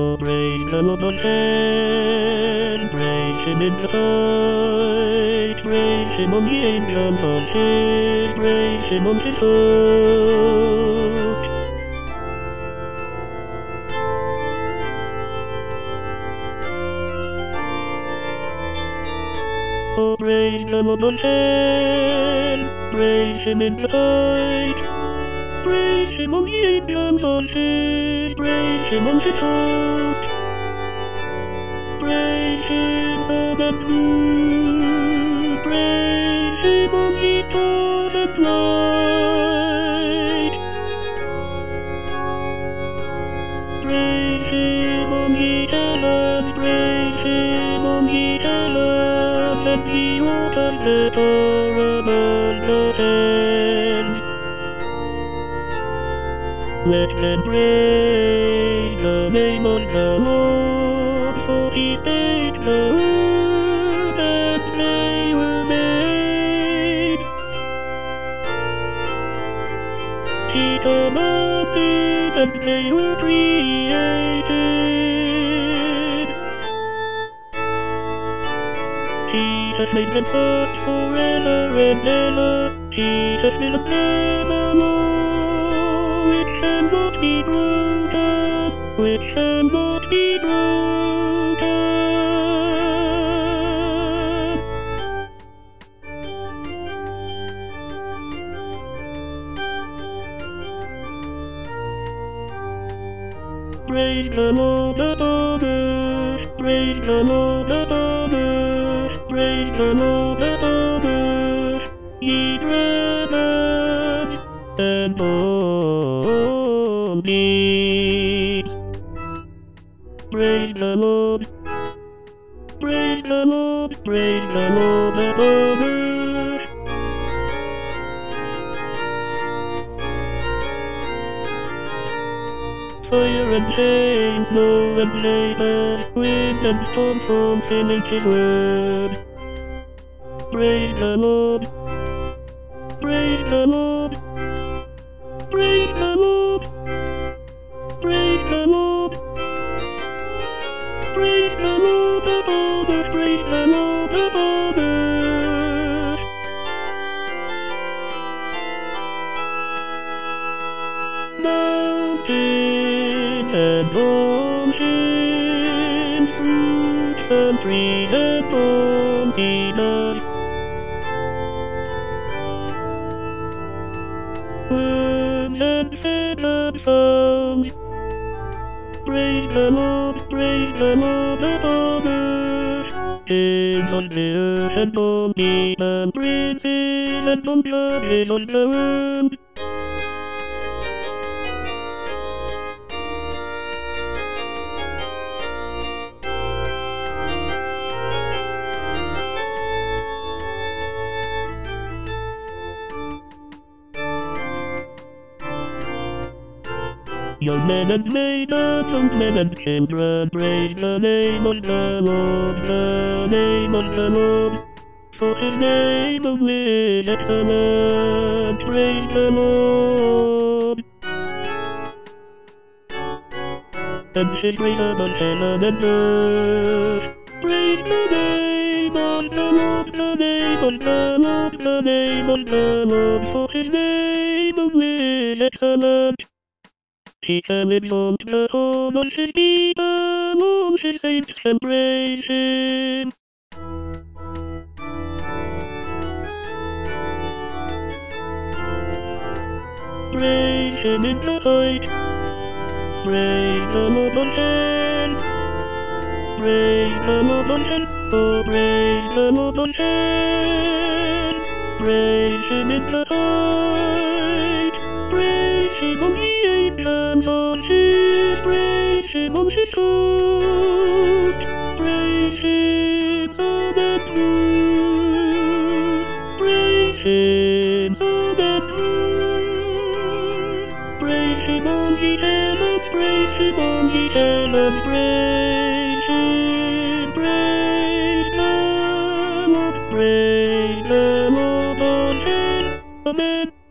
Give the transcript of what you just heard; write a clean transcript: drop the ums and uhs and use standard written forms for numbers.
Oh, praise the Lord, praise Him in the heights, praise Him on the angels on His, praise Him on His host. Oh, praise the Lord, praise Him in the heights, praise Him on the angels on His, praise Him on His host. Praise Him for the blue, praise Him on the golden light, praise Him on the heavens, praise Him on the heavens, and the waters that are above the heavens. Let them praise the name of the Lord, for He made the earth and they were made. He commanded and they were created. He has made them fast forever and ever. He has made them alone, which cannot be broken, which cannot be broken. Praise the Lord above us, praise the Lord above us, praise the Lord above us, ye heavens and all deeps. Praise the Lord, praise the Lord, praise the Lord above us. Fire and rain, snow and labor, wind and storm fulfill His word. Praise the Lord, praise the Lord, praise the Lord, praise the Lord, praise the Lord above us, praise the Lord above us. Mountains and oceans, fruits and trees and mountains, worms and fish and fowls. Praise the Lord above us. Kings on the earth and on the land, princes and on judges on the land. Young men and maidens, young men and children, praise the name of the Lord, the name of the Lord. For His name only is excellent, praise the Lord. And His grace above heaven and earth. Praise the name of the Lord, the name of the Lord, the name of the Lord. For His name only is excellent. He can exalt the whole of His people, all His saints can praise Him. Praise Him in the height, praise the Lord on high, praise the Lord on high, oh praise the Lord on high, praise Him in the height, praise Him on the angels on His, praise Him on His host, praise Him for the blue, praise Him for the blue, praise Him on the heavens, praise Him on the heavens, praise Him, praise the Lord on His, amen.